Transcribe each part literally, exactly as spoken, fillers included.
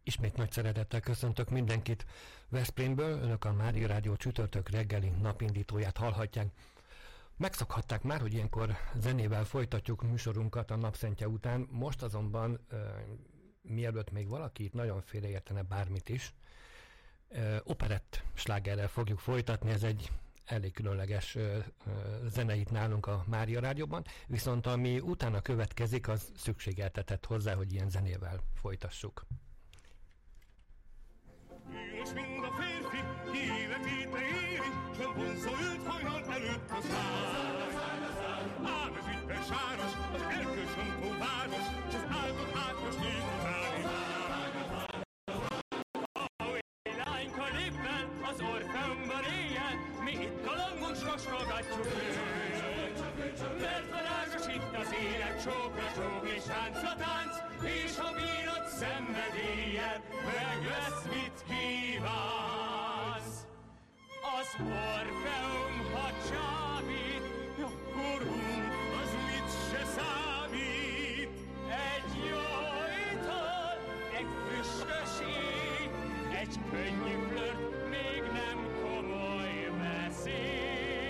Ismét nagy szeretettel köszöntök mindenkit Veszprémből. Önök a Mária Rádió csütörtök reggeli napindítóját hallhatják. Megszokhatták már, hogy ilyenkor zenével folytatjuk műsorunkat a napszentje után. Most azonban, uh, mielőtt még valaki itt nagyon félreértene bármit is, uh, operett slágerrel fogjuk folytatni. Ez egy elég különleges uh, uh, zene itt nálunk a Mária Rádióban, viszont ami utána következik, az szükségeltetett hozzá, hogy ilyen zenével folytassuk. Bűnös mind a férfi, ki életéte éri, s nem vonzó őt hajnal előtt a száz. Ám ez ügyben sáros, az elkösöntó város, s az áldott átkos nép utáni. Ahogy lányka lép fel, az Orfeumban éjjel, mi itt a langon skaskolgatjuk őt. Mert varázsos itt az élet, csókra csók és táncra tánc, és ha bírod szenvedéllyel, meg lesz mit kívánsz. Az Orfeum, ha csábít, akkor úgy az mit se számít. Egy jó ital, egy füstös ég, egy könnyű flört, még nem komoly veszély.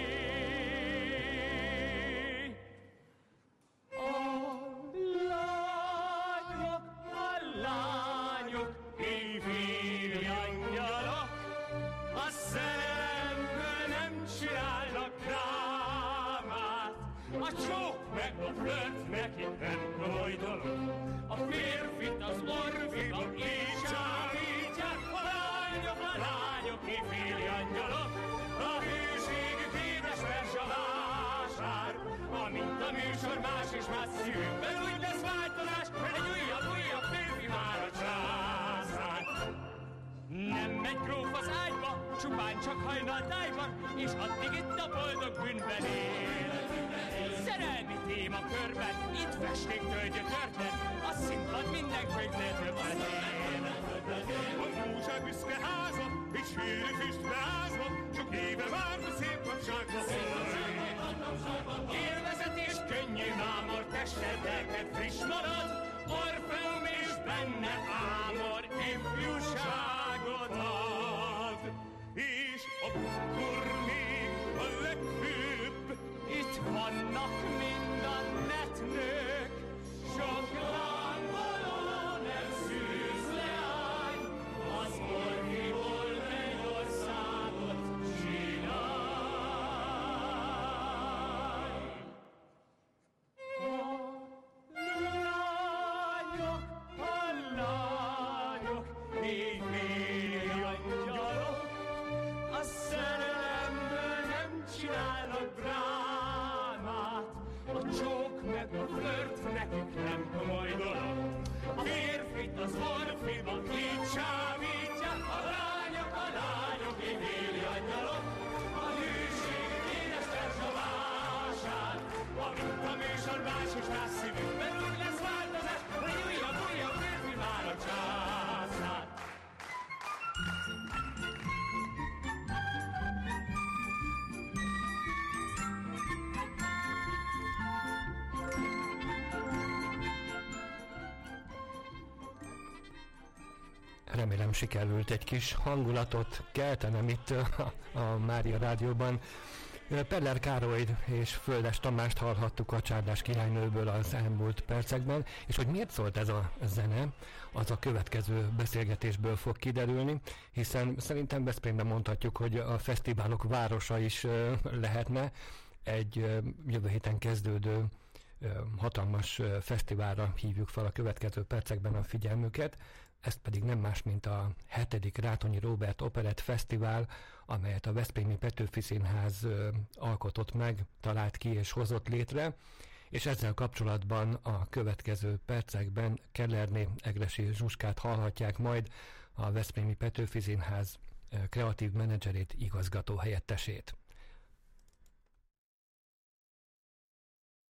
A férfit az orfiba így csábítják, a lányok, a lányok, éjféli angyalok, a hűségük édes vers a vásár, amint a műsor más és más szívükben úgy lesz változás, egy újabb, újabb férfi már a császár. Nem megy gróf az ágyba, csupán csak hajnaltájban, és addig itt a boldog bűnben él. Szerelmi téma körben, itt festék tölgyö történet, a színpad minden könyvnél többet él. A múzsák büszke háza, és hűri füst beázva, sok éve már a szép napságba szólj. Élvezet és könnyű mámor, tested, lelked friss marad, Orfeum és benne ámor, ifjúságot ad. És akkor még a legfőbb, itt vannak mind a netnők, sok lángoló nem szűz leány, az Orfiból mennyországot csinálj. A lányok, a lányok, éjféli angyalok, a szerelemből nem csinálnak drámát, a csók meg a flört nekük nem komoly dolog. A férfit az orfiba így csábítják, a lányok, a lányok, éjféli angyalok, a hűség édes vers a vásár, amint a műsor más és más szívükben úgy lesz változás, hogy újabb, újabb férfi már a császár. Remélem sikerült egy kis hangulatot keltenem itt a, a Mária Rádióban. Peller Károlyt és Földes Tamást hallhattuk a Csárdás királynőből az elmúlt percekben, és hogy miért szólt ez a zene, az a következő beszélgetésből fog kiderülni, hiszen szerintem Veszprémben mondhatjuk, hogy a fesztiválok városa is lehetne. Egy jövő héten kezdődő hatalmas fesztiválra hívjuk fel a következő percekben a figyelmüket. Ez pedig nem más, mint a hetedik Rátonyi Róbert Operett Fesztivál, amelyet a Veszprémi Petőfi Színház ö, alkotott meg, talált ki és hozott létre, és ezzel kapcsolatban a következő percekben Kellerné Egressy Zsuskát hallhatják majd, a Veszprémi Petőfi Színház ö, kreatív menedzserét, igazgató helyettesét.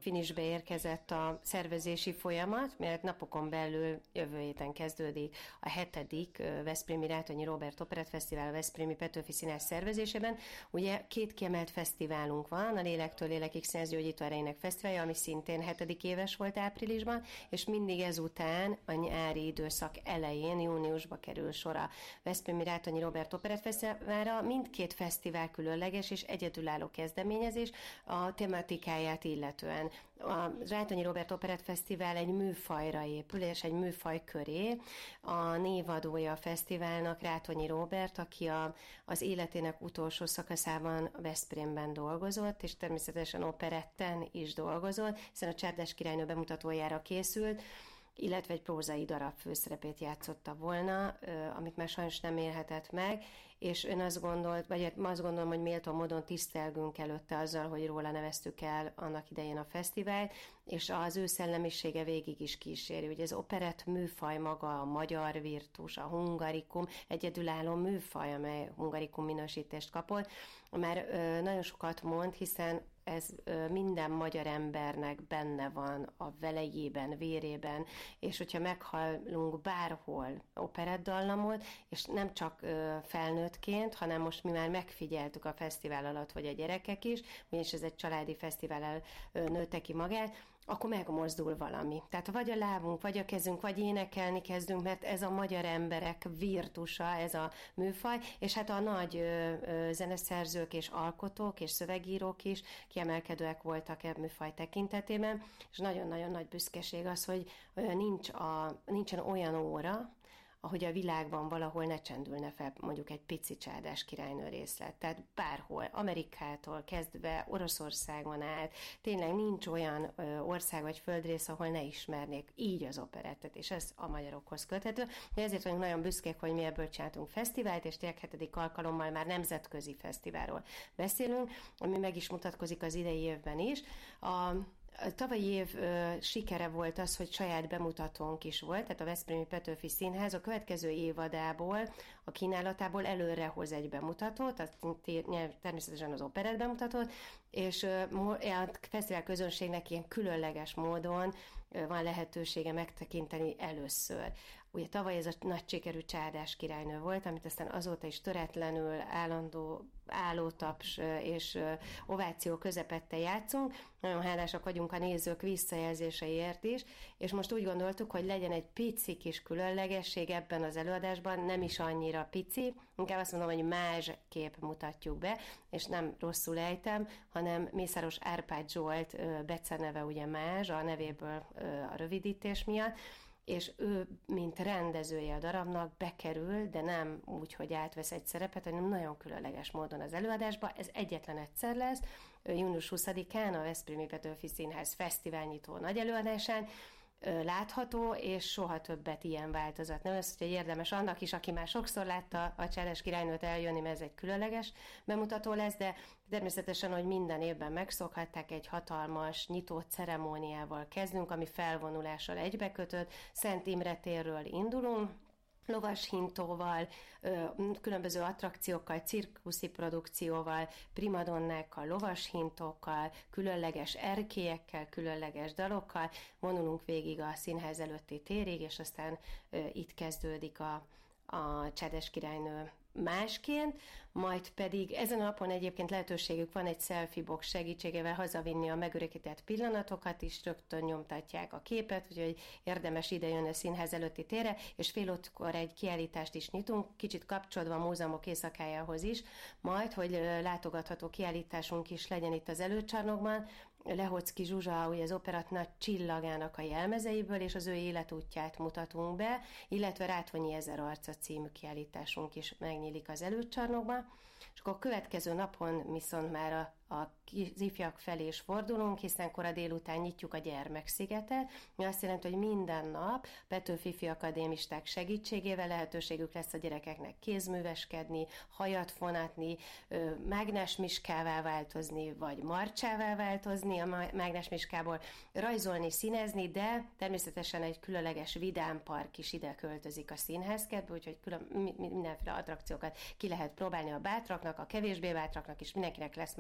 finisbe érkezett a szervezési folyamat, mert napokon belül jövő héten kezdődik a hetedik Veszprémi Rátonyi Róbert Operett Fesztivál a Veszprémi Petőfi Színház szervezésében. Ugye két kiemelt fesztiválunk van, a Lélektől Lélekig Színházgyógyító Erejének Fesztiválja, ami szintén hetedik éves volt áprilisban, és mindig ezután a nyári időszak elején, júniusba kerül sor a Veszprémi Rátonyi Róbert Operett Fesztiválra. Mindkét fesztivál különleges és egyedülálló kezdeményezés a tematikáját illetően. A Rátonyi Róbert Operett Fesztivál egy műfajra épül, és egy műfaj köré. A névadója a fesztiválnak Rátonyi Róbert, aki a, az életének utolsó szakaszában Veszprémben dolgozott, és természetesen operetten is dolgozott, hiszen a Csárdás királynő bemutatójára készült, illetve egy prózai darab főszerepét játszotta volna, amit már sajnos nem élhetett meg, és ön azt gondolt, vagy azt gondolom, hogy méltó módon tisztelgünk előtte azzal, hogy róla neveztük el annak idején a fesztivált, és az ő szellemisége végig is kíséri. Ugye az operett műfaj maga, a magyar virtus, a hungarikum, egyedülálló műfaj, amely hungarikum minősítést kapott, már ö, nagyon sokat mond, hiszen ez ö, minden magyar embernek benne van a velejében, vérében, és hogyha meghallunk bárhol operettdallamot, és nem csak ö, felnőttként, hanem most mi már megfigyeltük a fesztivál alatt, hogy a gyerekek is, ugyanis ez egy családi fesztivállal ö, nőtte ki magát, akkor megmozdul valami. Tehát vagy a lábunk, vagy a kezünk, vagy énekelni kezdünk, mert ez a magyar emberek virtusa, ez a műfaj, és hát a nagy ö, ö, zeneszerzők és alkotók és szövegírók is kiemelkedőek voltak e műfaj tekintetében, és nagyon-nagyon nagy büszkeség az, hogy ö, nincs a, nincsen olyan óra, ahogy a világban valahol ne csendülne fel mondjuk egy pici Csárdás királynő részlet. Tehát bárhol, Amerikától kezdve Oroszországon át, tényleg nincs olyan ö, ország vagy földrész, ahol ne ismernék így az operettet, és ez a magyarokhoz köthető. De ezért vagyunk nagyon büszkék, hogy mi ebből csináltunk fesztivált, és tényleg hetedik alkalommal már nemzetközi fesztiválról beszélünk, ami meg is mutatkozik az idei évben is. A A tavalyi év ö, sikere volt az, hogy saját bemutatónk is volt, tehát a Veszprémi Petőfi Színház a következő évadából, a kínálatából előre hoz egy bemutatót, az természetesen az operett bemutatót, és ö, a fesztivál közönségnek ilyen különleges módon ö, van lehetősége megtekinteni először. Ugye tavaly ez a nagy sikerű Csárdás királynő volt, amit aztán azóta is töretlenül, állandó állótaps és ováció közepette játszunk. Nagyon hálásak vagyunk a nézők visszajelzéseiért is, és most úgy gondoltuk, hogy legyen egy pici kis különlegesség ebben az előadásban, nem is annyira pici, inkább azt mondom, hogy másképp mutatjuk be, és nem rosszul ejtem, hanem Mészáros Árpád Zsolt beceneve ugye Mázs, a nevéből a rövidítés miatt, és ő, mint rendezője a darabnak bekerül, de nem úgy, hogy átvesz egy szerepet, hanem nagyon különleges módon az előadásba. Ez egyetlen egyszer lesz, június huszadikán a Veszprémi Petőfi Színház fesztiválnyitó nagy előadásán, látható, és soha többet ilyen változat. Nem az, hogy érdemes annak is, aki már sokszor látta a Csárdás királynőt eljönni, mert ez egy különleges bemutató lesz, de természetesen, hogy minden évben megszokhatták, egy hatalmas nyitó ceremóniával kezdünk, ami felvonulással egybekötött, Szent Imre térről indulunk, lovashintóval, különböző attrakciókkal, cirkuszi produkcióval, primadonnákkal, lovashintókkal, különleges erkélyekkel, különleges dalokkal vonulunk végig a színház előtti térig, és aztán itt kezdődik a, a Csárdás királynő másként, majd pedig ezen a napon egyébként lehetőségük van egy selfie box segítségével hazavinni a megörökített pillanatokat is, rögtön nyomtatják a képet, úgyhogy érdemes idejönni a színház előtti térre, és fél ötkor egy kiállítást is nyitunk, kicsit kapcsolódva a múzeumok éjszakájához is, majd, hogy látogatható kiállításunk is legyen itt az előcsarnokban, Lehocki Zsuzsa, ugye az operat nagy csillagának a jelmezeiből, és az ő életútját mutatunk be, illetve Rátonyi Ezer arca című kiállításunk is megnyílik az előcsarnokban, és akkor a következő napon viszont már a az ifjak felé is fordulunk, hiszen kora délután nyitjuk a Gyermekszigetet, ami azt jelenti, hogy minden nap Petőfi Ifjú Akadémisták segítségével lehetőségük lesz a gyerekeknek kézműveskedni, hajat fonatni, mágnesmiskává változni, vagy marcsává változni a mágnesmiskából, rajzolni, színezni, de természetesen egy különleges vidámpark is ide költözik a színházkertbe, úgyhogy külön, mindenféle attrakciókat ki lehet próbálni a bátraknak, a kevésbé bátraknak is, mindenkinek lesz megfelelő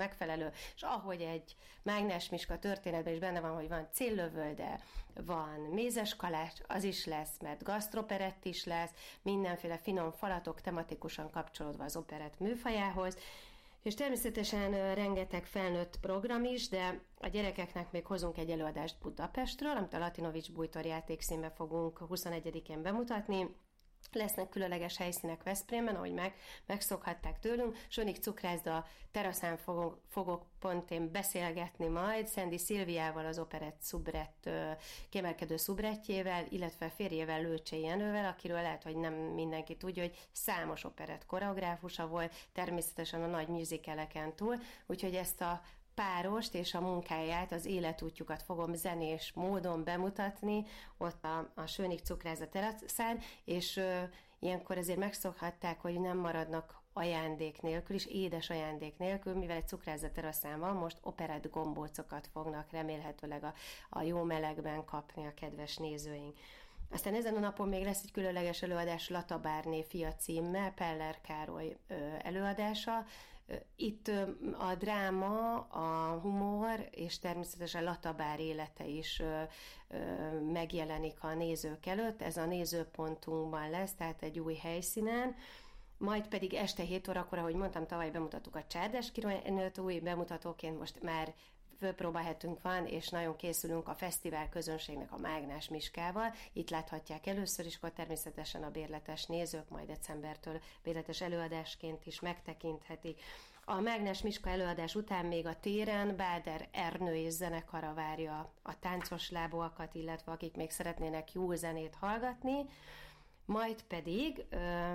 elő. És ahogy egy Mágnes Miska történetben is benne van, hogy van céllövölde, van mézes kalács, az is lesz, mert gasztroperett is lesz, mindenféle finom falatok tematikusan kapcsolódva az operett műfajához, és természetesen rengeteg felnőtt program is, de a gyerekeknek még hozunk egy előadást Budapestről, amit a Latinovics Bújtor játékszínben fogunk huszonegyedikén bemutatni. Lesznek különleges helyszínek Veszprémben, ahogy meg, megszokhatták tőlünk. Sonik Cukrászda teraszán fogok, fogok pont én beszélgetni majd Szendi Szilviával, az operett szubrett, kiemelkedő szubrettjével, illetve férjével, Lőcsé Jenővel, akiről lehet, hogy nem mindenki tudja, hogy számos operett koreográfusa volt, természetesen a nagy musicaleken túl, úgyhogy ezt a párost és a munkáját, az életútjukat fogom zenés módon bemutatni ott a, a Sönig Cukrászda teraszán, és ö, ilyenkor azért megszokhatták, hogy nem maradnak ajándék nélkül, és édes ajándék nélkül, mivel egy cukrászda teraszán van, most operett gombócokat fognak remélhetőleg a, a jó melegben kapni a kedves nézőink. Aztán ezen a napon még lesz egy különleges előadás Latabárné fia címmel, Peller Károly ö, előadása. Itt a dráma, a humor és természetesen Latabár élete is ö, ö, megjelenik a nézők előtt. Ez a nézőpontunkban lesz, tehát egy új helyszínen. Majd pedig este hét órakor, ahogy mondtam, tavaly bemutattuk a Csárdás királynőt, új bemutatóként most már főpróbahetünk van, és nagyon készülünk a fesztivál közönségnek a Mágnes Miskával. Itt láthatják először is, akkor természetesen a bérletes nézők majd decembertől bérletes előadásként is megtekinthetik. A Mágnes Miska előadás után még a téren Báder Ernő és zenekara várja a táncos lábúakat, illetve akik még szeretnének jó zenét hallgatni. Majd pedig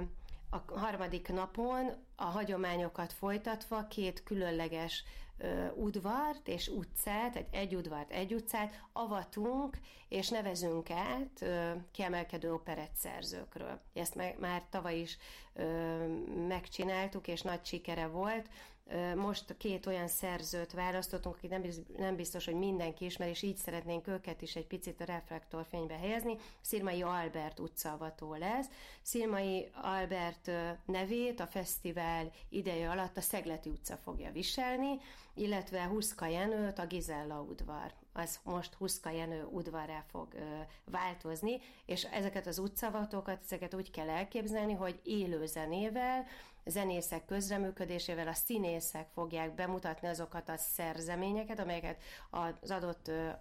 a harmadik napon a hagyományokat folytatva két különleges ö, udvart és utcát, egy, egy udvart, egy utcát avatunk, és nevezünk át ö, kiemelkedő operett szerzőkről. Ezt meg, már tavaly is ö, megcsináltuk, és nagy sikere volt. Ö, most két olyan szerzőt választottunk, akik nem, nem biztos, hogy mindenki ismer, és így szeretnénk őket is egy picit a reflektorfénybe helyezni. Szirmai Albert utcaavató lesz. Szirmai Albert ö, nevét a fesztivál ideje alatt a Szegleti utca fogja viselni, illetve Huszka Jenőt a Gizella udvar. Az most Huszka Jenő udvarrá fog ö, változni, és ezeket az utcavatokat, ezeket úgy kell elképzelni, hogy élő zenével, zenészek közreműködésével a színészek fogják bemutatni azokat a szerzeményeket, amelyeket az adott ö,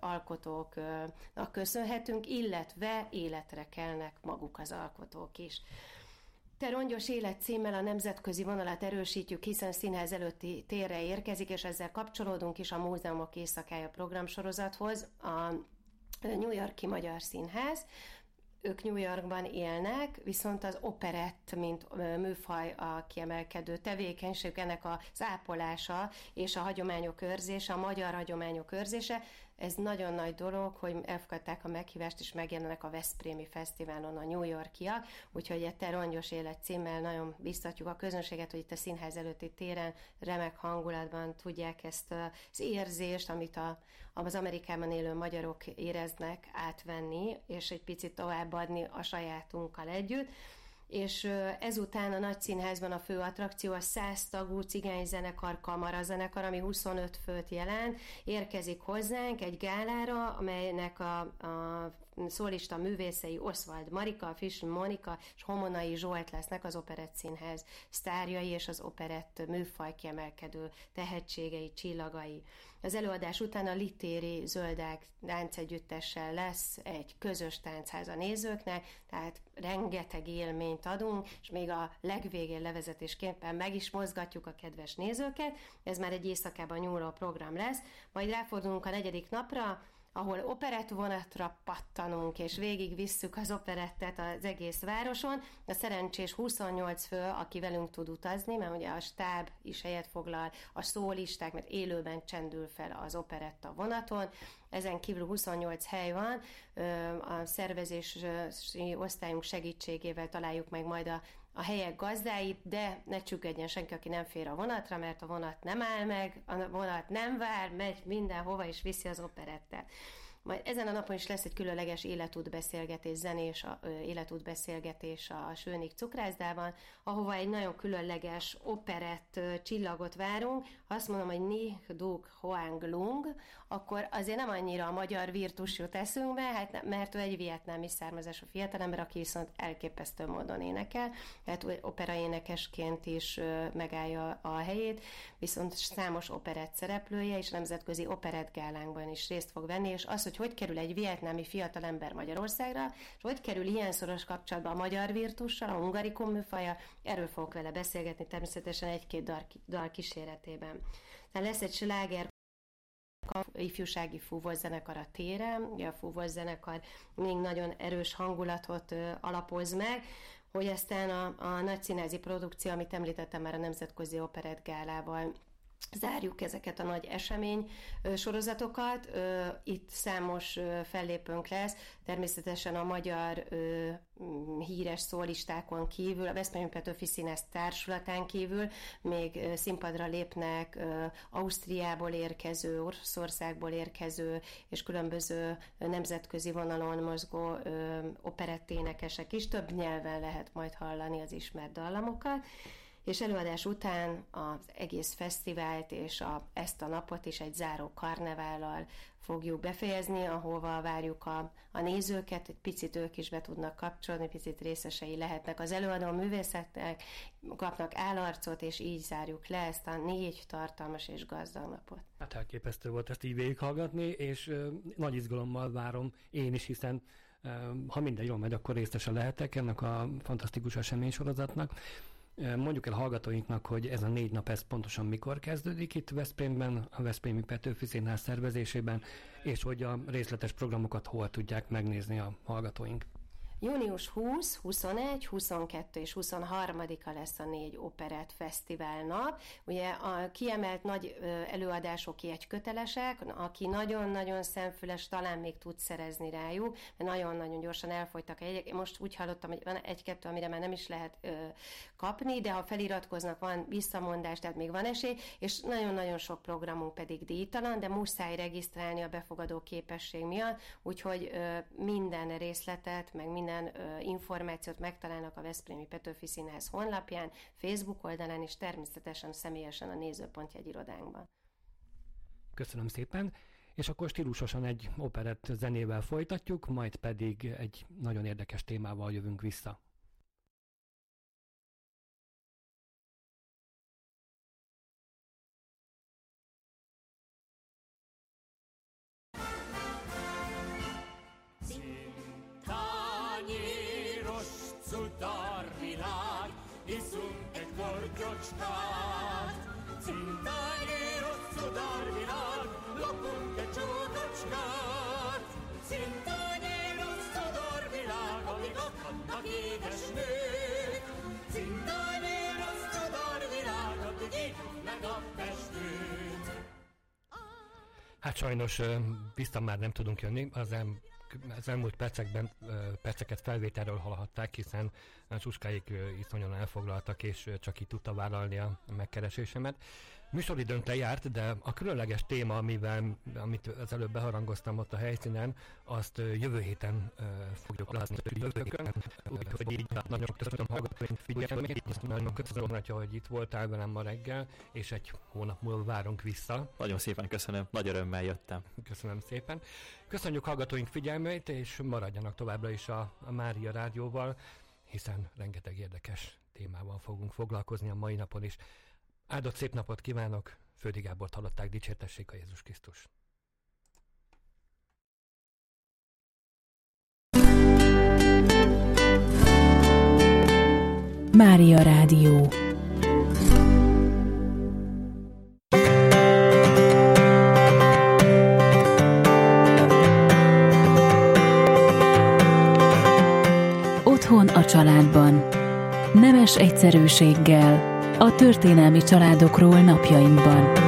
alkotóknak köszönhetünk, illetve életre kelnek maguk az alkotók is. Te rongyos élet címmel a nemzetközi vonalat erősítjük, hiszen színház előtti térre érkezik, és ezzel kapcsolódunk is a Múzeumok éjszakája programsorozathoz. A New York-i Magyar Színház, ők New Yorkban élnek, viszont az operett, mint műfaj a kiemelkedő tevékenység, ennek az ápolása és a hagyományok őrzése, a magyar hagyományok őrzése, ez nagyon nagy dolog, hogy elfogadták a meghívást, és megjelennek a Veszprémi Fesztiválon a New Yorkiak, úgyhogy a Te rongyos élet címmel nagyon biztatjuk a közönséget, hogy itt a színház előtti téren remek hangulatban tudják ezt az érzést, amit a, az Amerikában élő magyarok éreznek, átvenni, és egy picit továbbadni a sajátunkkal együtt. És ezután a Nagy Színházban a fő attrakció a száz tagú cigányzenekar, kamarazenekar, ami huszonöt főt jelent, érkezik hozzánk egy gálára, amelynek a, a szólista művészei Oswald Marika, Fisch Monika és Homonai Zsolt lesznek az Operett Színház sztárjai és az operett műfaj kiemelkedő tehetségei, csillagai. Az előadás után a Litéri Zöldák táncegyüttessel lesz egy közös táncház a nézőknek, tehát rengeteg élményt adunk, és még a legvégén levezetésképpen meg is mozgatjuk a kedves nézőket. Ez már egy éjszakában nyúló program lesz, majd ráfordulunk a negyedik napra, ahol operett vonatra pattanunk, és végig visszük az operettet az egész városon. A szerencsés huszonnyolc fő, aki velünk tud utazni, mert ugye a stáb is helyet foglal, a szólisták, mert élőben csendül fel az operetta vonaton. Ezen kívül huszonnyolc hely van, a szervezési osztályunk segítségével találjuk meg majd a a helyek gazdáit, de ne csüggedjen senki, aki nem fér a vonatra, mert a vonat nem áll meg, a vonat nem vár, megy mindenhova és viszi az operettet. Majd ezen a napon is lesz egy különleges életútbeszélgetés, zenés életútbeszélgetés a Sőnik cukrászdában, ahova egy nagyon különleges operett csillagot várunk. Ha azt mondom, hogy Ni Duk Hoang Lung, akkor azért nem annyira a magyar virtus jut eszünkbe, hát, mert ő egy vietnámi származású fiatalember, aki viszont elképesztő módon énekel, tehát operaénekesként is megállja a helyét, viszont számos operett szereplője és nemzetközi operettgálánkban is részt fog venni, és az, hogy hogy kerül egy vietnámi fiatalember Magyarországra, és hogy kerül ilyen szoros kapcsolatba a magyar virtussal, a hungarikum műfaja, erről fogok vele beszélgetni természetesen egy-két dal, dal kíséretében. Tehát lesz egy sláger ifjúsági fúvózenekar a téren, ugye a fúvózenekar még nagyon erős hangulatot ö, alapoz meg, hogy aztán a, a nagy színházi produkció, amit említettem már a Nemzetközi Operettgálával, zárjuk ezeket a nagy esemény sorozatokat. Itt számos fellépőnk lesz, természetesen a magyar híres szólistákon kívül, a Veszprémi Petőfi Színész Társulatán kívül még színpadra lépnek Ausztriából érkező, Oroszországból érkező és különböző nemzetközi vonalon mozgó operetténekesek is. Több nyelven lehet majd hallani az ismert dallamokat. És előadás után az egész fesztivált és a, ezt a napot is egy záró karnevállal fogjuk befejezni, ahova várjuk a, a nézőket, egy picit ők is be tudnak kapcsolni, picit részesei lehetnek az előadó művészetnek, kapnak állarcot, és így zárjuk le ezt a négy tartalmas és gazdag napot. Hát elképesztő volt ezt így végighallgatni, és uh, nagy izgalommal várom én is, hiszen uh, ha minden jól megy, akkor részese lehetek ennek a fantasztikus eseménysorozatnak. Mondjuk el hallgatóinknak, hogy ez a négy nap ez pontosan mikor kezdődik itt Veszprémben, a Veszprémi Petőfi Színház szervezésében, és hogy a részletes programokat hol tudják megnézni a hallgatóink. június huszadika, huszonegyedike, huszonkettedike és huszonharmadika lesz a négy operett fesztivál nap. Ugye a kiemelt nagy előadások jegykötelesek, aki nagyon-nagyon szemfüles, talán még tud szerezni rájuk, mert nagyon-nagyon gyorsan elfogytak a jegyek. Most úgy hallottam, hogy van egy-kettő, amire már nem is lehet ö, kapni, de ha feliratkoznak, van visszamondás, tehát még van esély, és nagyon-nagyon sok programunk pedig díjtalan, de muszáj regisztrálni a befogadó képesség miatt, úgyhogy ö, minden részletet, meg minden Minden információt megtalálnak a Veszprémi Petőfi Színház honlapján, Facebook oldalán, és természetesen személyesen a Nézőpont jegyirodánkban. Köszönöm szépen, és akkor stílusosan egy operett zenével folytatjuk, majd pedig egy nagyon érdekes témával jövünk vissza. Kortyocskát, cintányi rossz darvilág, lopunk egy csókocskát. Cintányi rossz darvilág, amíg akadnak édes nők. Cintányi rossz darvilág, addig írjuk meg a festőt. Hát sajnos biztos már nem tudunk jönni, az em az elmúlt percekben, perceket felvételről hallhatták, hiszen a Suskáik iszonyan elfoglaltak, és csak így tudta vállalni a megkeresésemet. Műsoridőnk lejárt, de a különleges téma, amivel, amit az előbb beharangoztam ott a helyszínen, azt jövő héten uh, fogjuk látni jövőkön. Úgyhogy így nagyon köszönöm hallgatóink figyelmét, nagyon köszönöm, Atya, hogy itt voltál velem ma reggel, és egy hónap múlva várunk vissza. Nagyon szépen köszönöm, nagy örömmel jöttem. Köszönöm szépen. Köszönjük hallgatóink figyelmét, és maradjanak továbbra is a, a Mária Rádióval, hiszen rengeteg érdekes témával fogunk foglalkozni a mai napon is. Áldott szép napot kívánok, Földi Gábort hallották, dicsértessék a Jézus Krisztus. Mária Rádió. Otthon a családban. Nemes egyszerűséggel a történelmi családokról napjainkban.